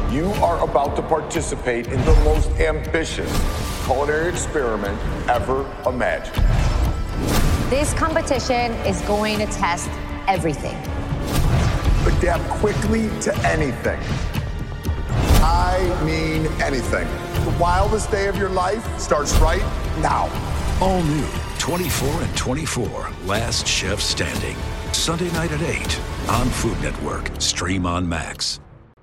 You are about to participate in the most ambitious culinary experiment ever imagined. This competition is going to test everything. Adapt quickly to anything. I mean anything. The wildest day of your life starts right now. All new 24 and 24, Last Chef Standing. Sunday night at 8 on Food Network. Stream on Max.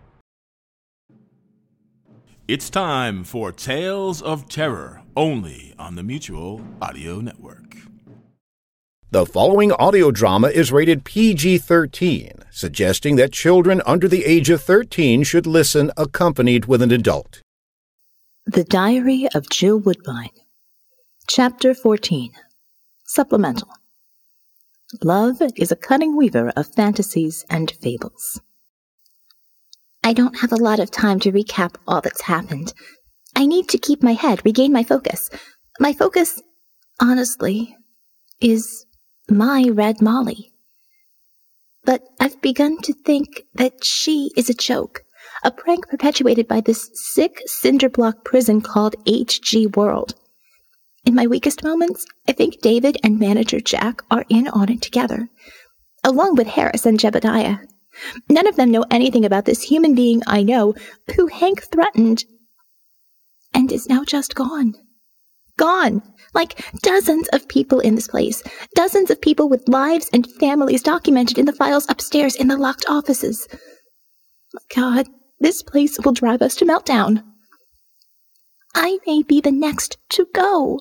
It's time for Tales of Terror, only on the Mutual Audio Network. The following audio drama is rated PG-13, suggesting that children under the age of 13 should listen accompanied with an adult. The Diary of Jill Woodbine. Chapter 14. Supplemental. Love is a cunning weaver of fantasies and fables. I don't have a lot of time to recap all that's happened. I need to keep my head, regain my focus. My focus, honestly, is my Red Molly. But I've begun to think that she is a joke, a prank perpetuated by this sick cinderblock prison called HG World. In my weakest moments, I think David and manager Jack are in on it together, along with Harris and Jebediah. None of them know anything about this human being I know, who Hank threatened, and is now just gone. Gone! Like dozens of people in this place. Dozens of people with lives and families documented in the files upstairs in the locked offices. God, this place will drive us to meltdown. I may be the next to go.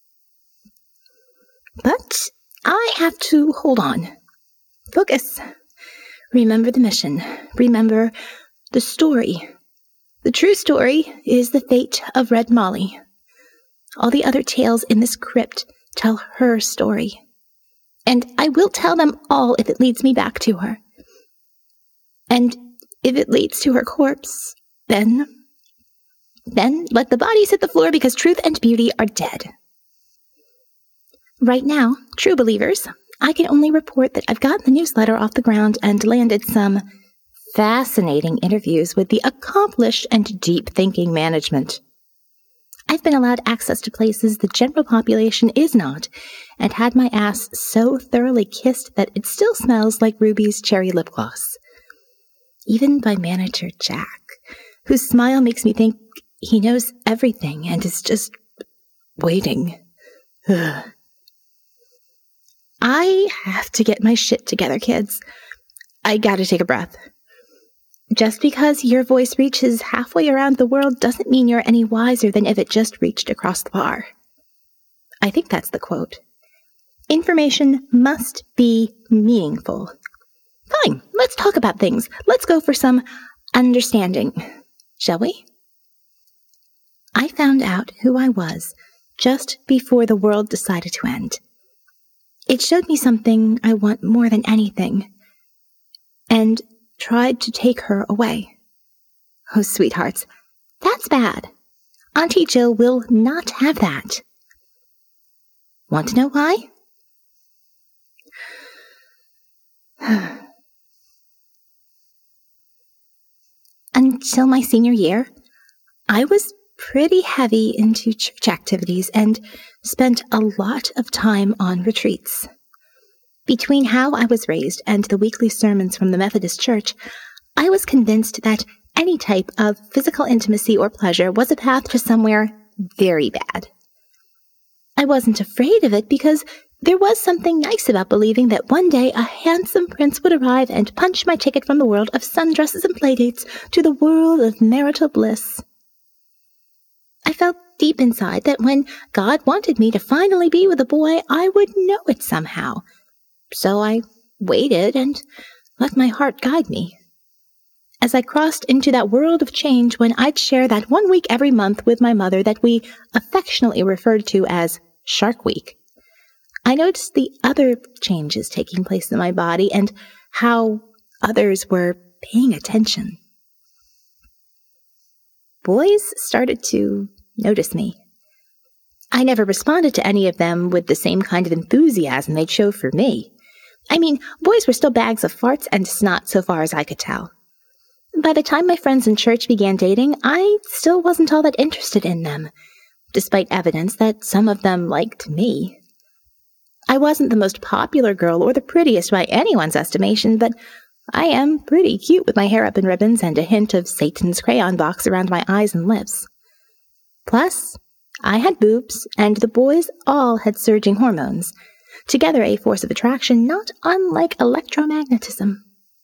But I have to hold on. Focus. Remember the mission. Remember the story. The true story is the fate of Red Molly. All the other tales in this crypt tell her story. And I will tell them all if it leads me back to her. And if it leads to her corpse, then let the bodies hit the floor because truth and beauty are dead. Right now, true believers, I can only report that I've gotten the newsletter off the ground and landed some fascinating interviews with the accomplished and deep-thinking management. I've been allowed access to places the general population is not, and had my ass so thoroughly kissed that it still smells like Ruby's cherry lip gloss. Even by manager Jack, whose smile makes me think he knows everything and is just waiting. Ugh. I have to get my shit together, kids. I gotta take a breath. Just because your voice reaches halfway around the world doesn't mean you're any wiser than if it just reached across the bar. I think that's the quote. Information must be meaningful. Fine, let's talk about things. Let's go for some understanding, shall we? I found out who I was just before the world decided to end. It showed me something I want more than anything, and tried to take her away. Oh, sweethearts, that's bad. Auntie Jill will not have that. Want to know why? Until my senior year, I was pretty heavy into church activities and spent a lot of time on retreats. Between how I was raised and the weekly sermons from the Methodist Church, I was convinced that any type of physical intimacy or pleasure was a path to somewhere very bad. I wasn't afraid of it because there was something nice about believing that one day a handsome prince would arrive and punch my ticket from the world of sundresses and playdates to the world of marital bliss. I felt deep inside that when God wanted me to finally be with a boy, I would know it somehow. So I waited and let my heart guide me. As I crossed into that world of change when I'd share that 1 week every month with my mother that we affectionately referred to as Shark Week, I noticed the other changes taking place in my body and how others were paying attention. Boys started to notice me. I never responded to any of them with the same kind of enthusiasm they'd show for me. I mean, boys were still bags of farts and snot so far as I could tell. By the time my friends in church began dating, I still wasn't all that interested in them, despite evidence that some of them liked me. I wasn't the most popular girl or the prettiest by anyone's estimation, but I am pretty cute with my hair up in ribbons and a hint of Satan's crayon box around my eyes and lips. Plus, I had boobs, and the boys all had surging hormones, together a force of attraction not unlike electromagnetism.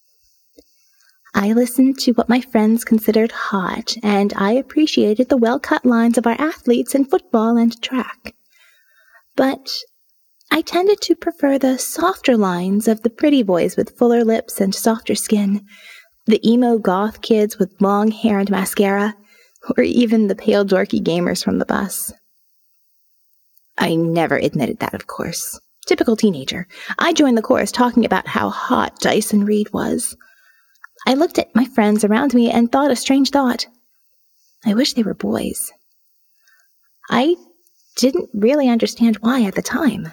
I listened to what my friends considered hot, and I appreciated the well-cut lines of our athletes in football and track. But I tended to prefer the softer lines of the pretty boys with fuller lips and softer skin, the emo goth kids with long hair and mascara, or even the pale dorky gamers from the bus. I never admitted that, of course. Typical teenager. I joined the chorus talking about how hot Dyson Reed was. I looked at my friends around me and thought a strange thought. I wish they were boys. I didn't really understand why at the time.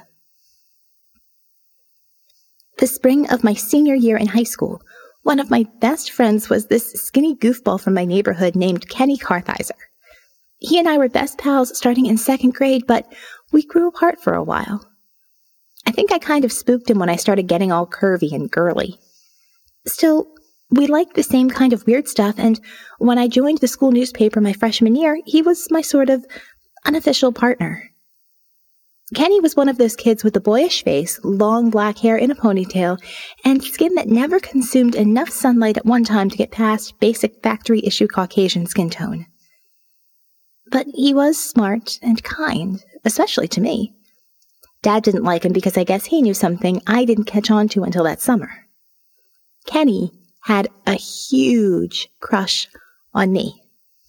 The spring of my senior year in high school, one of my best friends was this skinny goofball from my neighborhood named Kenny Kartheiser. He and I were best pals starting in 2nd grade, but we grew apart for a while. I think I kind of spooked him when I started getting all curvy and girly. Still, we liked the same kind of weird stuff, and when I joined the school newspaper my freshman year, he was my sort of unofficial partner. Kenny was one of those kids with a boyish face, long black hair in a ponytail, and skin that never consumed enough sunlight at one time to get past basic factory-issue Caucasian skin tone. But he was smart and kind, especially to me. Dad didn't like him because I guess he knew something I didn't catch on to until that summer. Kenny had a huge crush on me.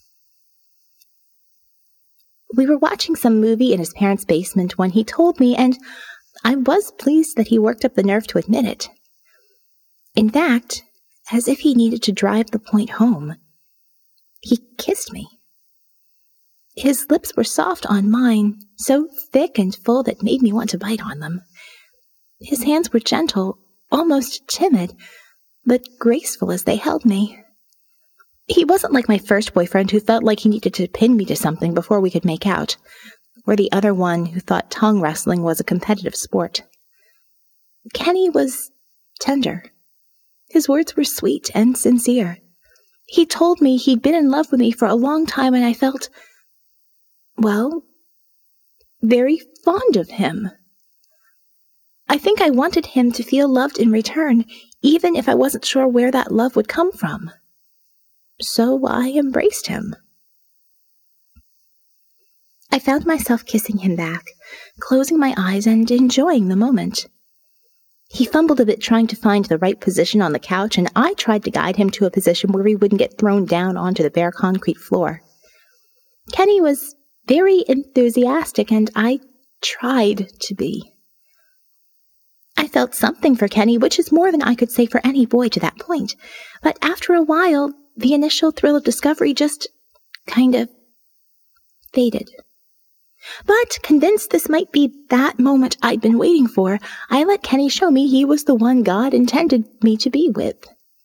We were watching some movie in his parents' basement when he told me, and I was pleased that he worked up the nerve to admit it. In fact, as if he needed to drive the point home, he kissed me. His lips were soft on mine, so thick and full that made me want to bite on them. His hands were gentle, almost timid, but graceful as they held me. He wasn't like my first boyfriend who felt like he needed to pin me to something before we could make out, or the other one who thought tongue wrestling was a competitive sport. Kenny was tender. His words were sweet and sincere. He told me he'd been in love with me for a long time, and I felt, well, very fond of him. I think I wanted him to feel loved in return, even if I wasn't sure where that love would come from. So I embraced him. I found myself kissing him back, closing my eyes and enjoying the moment. He fumbled a bit trying to find the right position on the couch, and I tried to guide him to a position where he wouldn't get thrown down onto the bare concrete floor. Kenny was very enthusiastic, and I tried to be. I felt something for Kenny, which is more than I could say for any boy to that point, but after a while, the initial thrill of discovery just kind of faded. But convinced this might be that moment I'd been waiting for, I let Kenny show me he was the one God intended me to be with.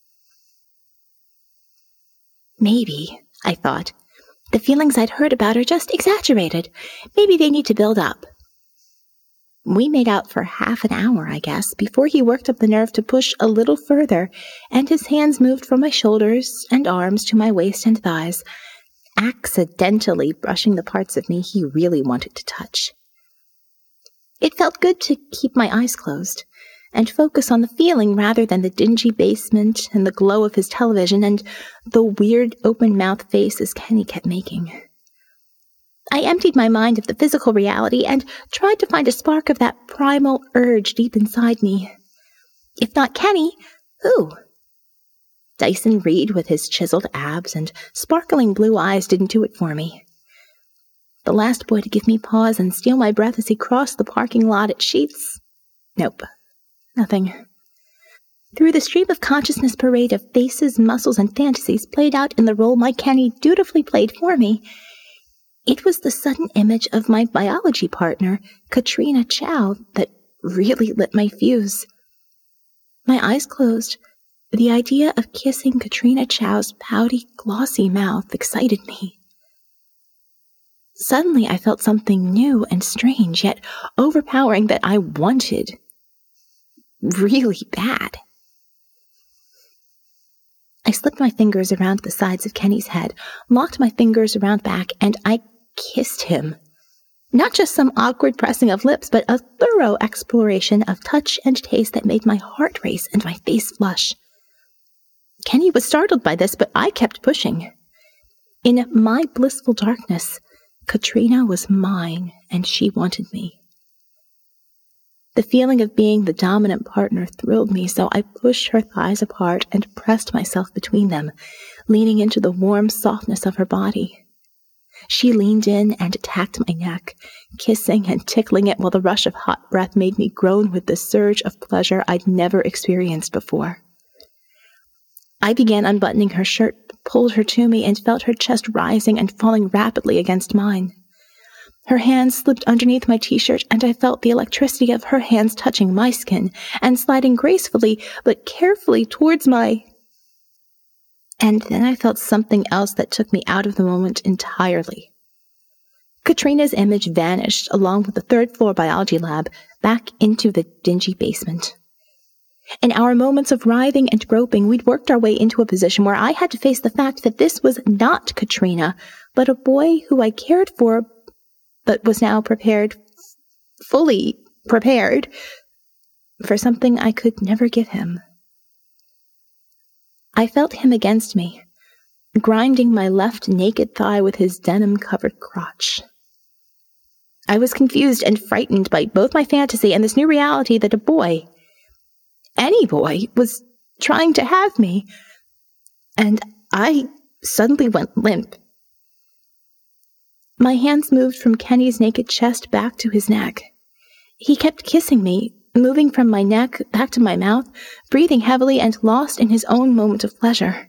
Maybe, I thought, the feelings I'd heard about are just exaggerated. Maybe they need to build up. We made out for half an hour, I guess, before he worked up the nerve to push a little further, and his hands moved from my shoulders and arms to my waist and thighs, accidentally brushing the parts of me he really wanted to touch. It felt good to keep my eyes closed and focus on the feeling rather than the dingy basement and the glow of his television and the weird open-mouthed faces Kenny kept making. I emptied my mind of the physical reality and tried to find a spark of that primal urge deep inside me. If not Kenny, who? Dyson Reed with his chiseled abs and sparkling blue eyes didn't do it for me. The last boy to give me pause and steal my breath as he crossed the parking lot at Sheets? Nope. Nothing. Through the stream of consciousness parade of faces, muscles, and fantasies played out in the role my Kenny dutifully played for me, it was the sudden image of my biology partner, Katrina Chow, that really lit my fuse. My eyes closed, The idea of kissing Katrina Chow's pouty, glossy mouth excited me. Suddenly I felt something new and strange, yet overpowering, that I wanted really bad. I slipped my fingers around the sides of Kenny's head, locked my fingers around back, and I kissed him. Not just some awkward pressing of lips, but a thorough exploration of touch and taste that made my heart race and my face flush. Kenny was startled by this, but I kept pushing. In my blissful darkness, Katrina was mine, and she wanted me. The feeling of being the dominant partner thrilled me, so I pushed her thighs apart and pressed myself between them, leaning into the warm softness of her body. She leaned in and attacked my neck, kissing and tickling it while the rush of hot breath made me groan with the surge of pleasure I'd never experienced before. I began unbuttoning her shirt, pulled her to me, and felt her chest rising and falling rapidly against mine. Her hands slipped underneath my t-shirt, and I felt the electricity of her hands touching my skin and sliding gracefully but carefully towards my... And then I felt something else that took me out of the moment entirely. Katrina's image vanished along with the third-floor biology lab back into the dingy basement. In our moments of writhing and groping, we'd worked our way into a position where I had to face the fact that this was not Katrina, but a boy who I cared for, but was now fully prepared, for something I could never give him. I felt him against me, grinding my left naked thigh with his denim-covered crotch. I was confused and frightened by both my fantasy and this new reality that a boy, any boy, was trying to have me, and I suddenly went limp. My hands moved from Kenny's naked chest back to his neck. He kept kissing me, moving from my neck back to my mouth, breathing heavily and lost in his own moment of pleasure.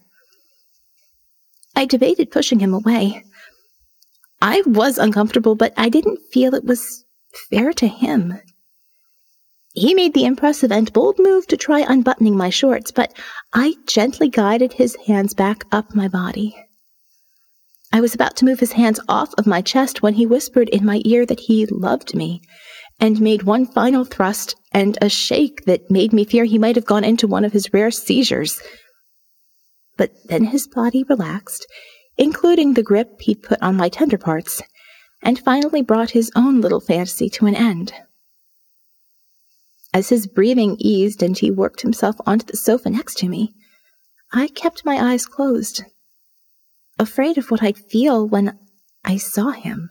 I debated pushing him away. I was uncomfortable, but I didn't feel it was fair to him. He made the impressive and bold move to try unbuttoning my shorts, but I gently guided his hands back up my body. I was about to move his hands off of my chest when he whispered in my ear that he loved me, and made one final thrust and a shake that made me fear he might have gone into one of his rare seizures. But then his body relaxed, including the grip he'd put on my tender parts, and finally brought his own little fantasy to an end. As his breathing eased and he worked himself onto the sofa next to me, I kept my eyes closed, afraid of what I'd feel when I saw him.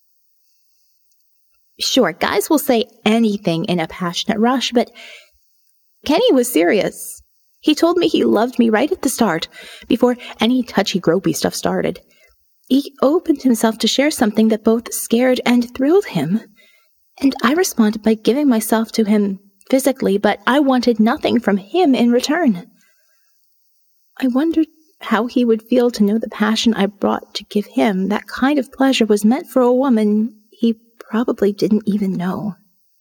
Sure, guys will say anything in a passionate rush, but Kenny was serious. He told me he loved me right at the start, before any touchy-gropey stuff started. He opened himself to share something that both scared and thrilled him, and I responded by giving myself to him physically, but I wanted nothing from him in return. I wondered how he would feel to know the passion I brought to give him that kind of pleasure was meant for a woman he probably didn't even know.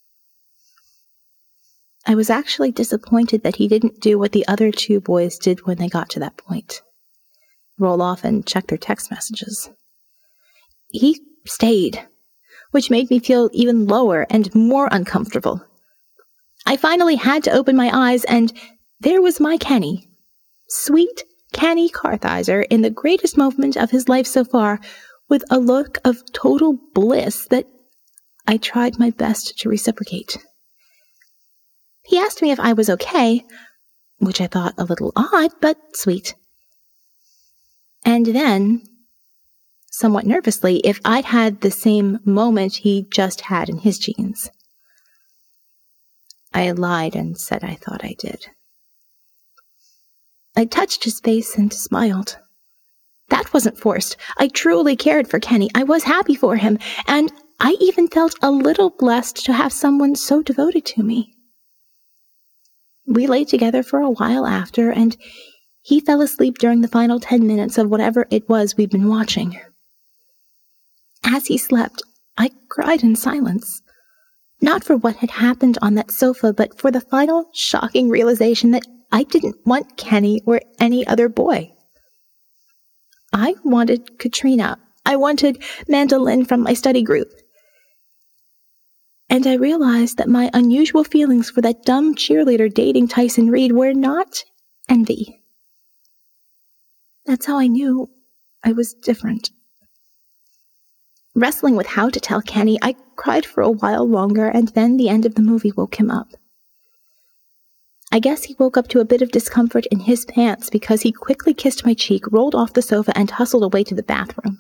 I was actually disappointed that he didn't do what the other two boys did when they got to that point. Roll off and check their text messages. He stayed, which made me feel even lower and more uncomfortable. I finally had to open my eyes, and there was my Kenny. Sweet Kenny Kartheiser in the greatest moment of his life so far, with a look of total bliss that I tried my best to reciprocate. He asked me if I was okay, which I thought a little odd, but sweet. And then, somewhat nervously, if I'd had the same moment he just had in his jeans. I lied and said I thought I did. I touched his face and smiled. That wasn't forced. I truly cared for Kenny. I was happy for him, and I even felt a little blessed to have someone so devoted to me. We lay together for a while after, and he fell asleep during the final 10 minutes of whatever it was we'd been watching. As he slept, I cried in silence. Not for what had happened on that sofa, but for the final shocking realization that I didn't want Kenny or any other boy. I wanted Katrina. I wanted Mandolin from my study group. And I realized that my unusual feelings for that dumb cheerleader dating Tyson Reed were not envy. That's how I knew I was different. Wrestling with how to tell Kenny, I cried for a while longer, and then the end of the movie woke him up. I guess he woke up to a bit of discomfort in his pants because he quickly kissed my cheek, rolled off the sofa, and hustled away to the bathroom.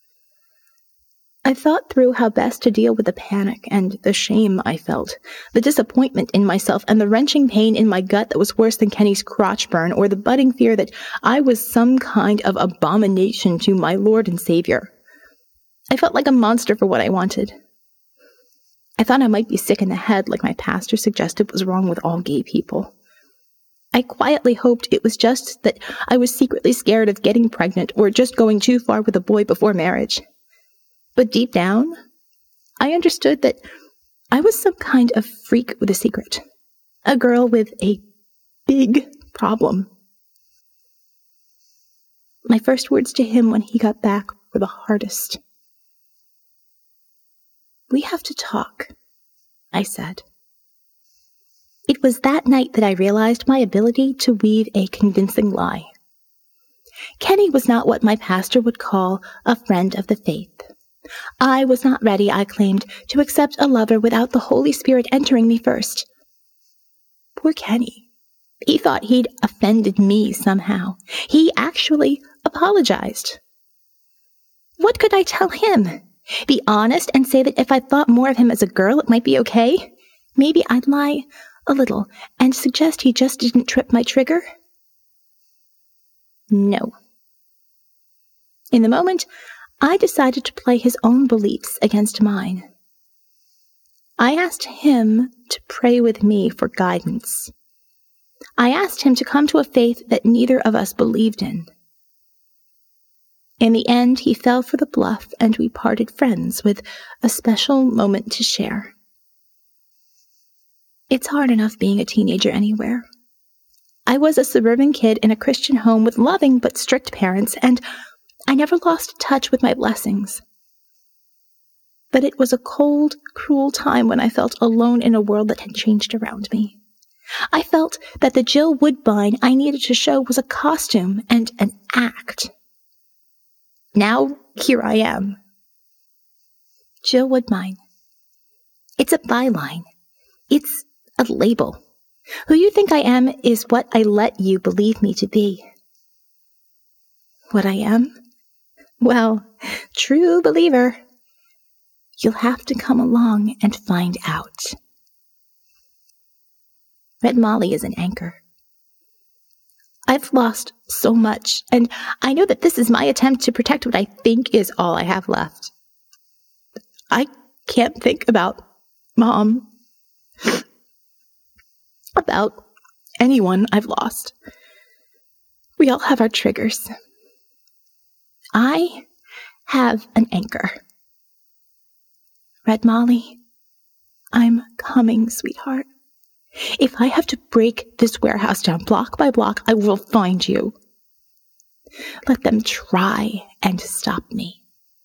I thought through how best to deal with the panic and the shame I felt, the disappointment in myself, and the wrenching pain in my gut that was worse than Kenny's crotch burn, or the budding fear that I was some kind of abomination to my Lord and Savior. I felt like a monster for what I wanted. I thought I might be sick in the head, like my pastor suggested was wrong with all gay people. I quietly hoped it was just that I was secretly scared of getting pregnant or just going too far with a boy before marriage. But deep down, I understood that I was some kind of freak with a secret. A girl with a big problem. My first words to him when he got back were the hardest. "We have to talk," I said. It was that night that I realized my ability to weave a convincing lie. Kenny was not what my pastor would call a friend of the faith. I was not ready, I claimed, to accept a lover without the Holy Spirit entering me first. Poor Kenny. He thought he'd offended me somehow. He actually apologized. What could I tell him? Be honest and say that if I thought more of him as a girl, it might be okay? Maybe I'd lie a little and suggest he just didn't trip my trigger? No. In the moment, I decided to play his own beliefs against mine. I asked him to pray with me for guidance. I asked him to come to a faith that neither of us believed in. In the end, he fell for the bluff, and we parted friends with a special moment to share. It's hard enough being a teenager anywhere. I was a suburban kid in a Christian home with loving but strict parents, and I never lost touch with my blessings. But it was a cold, cruel time when I felt alone in a world that had changed around me. I felt that the Jill Woodbine I needed to show was a costume and an act. Now, here I am. Jill Woodbine. It's a byline. It's a label. Who you think I am is what I let you believe me to be. What I am? Well, true believer. You'll have to come along and find out. Red Molly is an anchor. I've lost so much, and I know that this is my attempt to protect what I think is all I have left. I can't think about Mom, about anyone I've lost. We all have our triggers. I have an anchor. Red Molly, I'm coming, sweetheart. If I have to break this warehouse down block by block, I will find you. Let them try and stop me.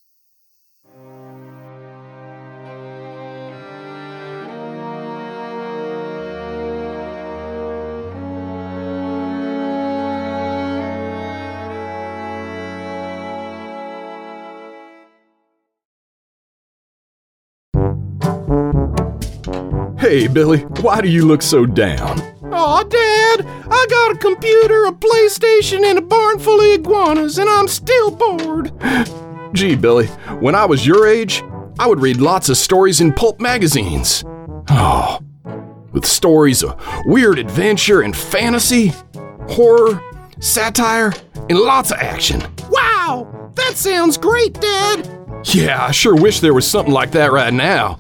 Hey, Billy, why do you look so down? Aw, Dad, I got a computer, a PlayStation, and a barn full of iguanas, and I'm still bored. Gee, Billy, when I was your age, I would read lots of stories in pulp magazines. Oh, with stories of weird adventure and fantasy, horror, satire, and lots of action. Wow, that sounds great, Dad. Yeah, I sure wish there was something like that right now.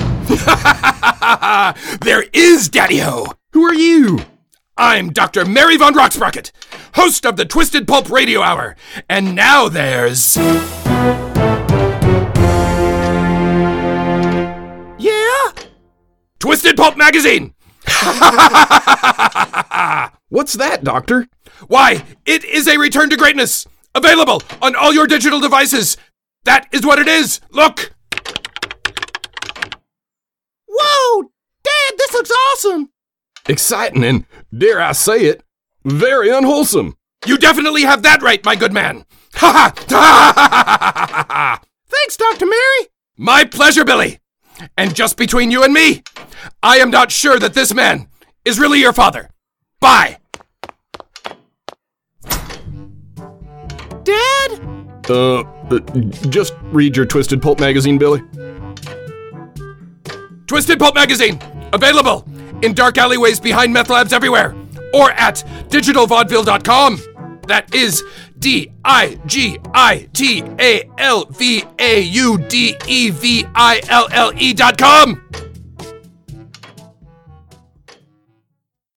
There is, Daddy-O! Who are you? I'm Dr. Mary Von Rocksprocket, host of the Twisted Pulp Radio Hour. And now there's... Yeah? Twisted Pulp Magazine! What's that, Doctor? Why, it is a return to greatness. Available on all your digital devices. That is what it is. Look. Whoa! Dad, this looks awesome! Exciting and, dare I say it, very unwholesome. You definitely have that right, my good man. Ha ha! Thanks, Dr. Mary. My pleasure, Billy. And just between you and me, I am not sure that this man is really your father. Bye. Dad? Just read your Twisted Pulp magazine, Billy. Twisted Pulp magazine, available in dark alleyways behind meth labs everywhere, or at digitalvaudeville.com. That is DIGITALVAUDEVILLE.com.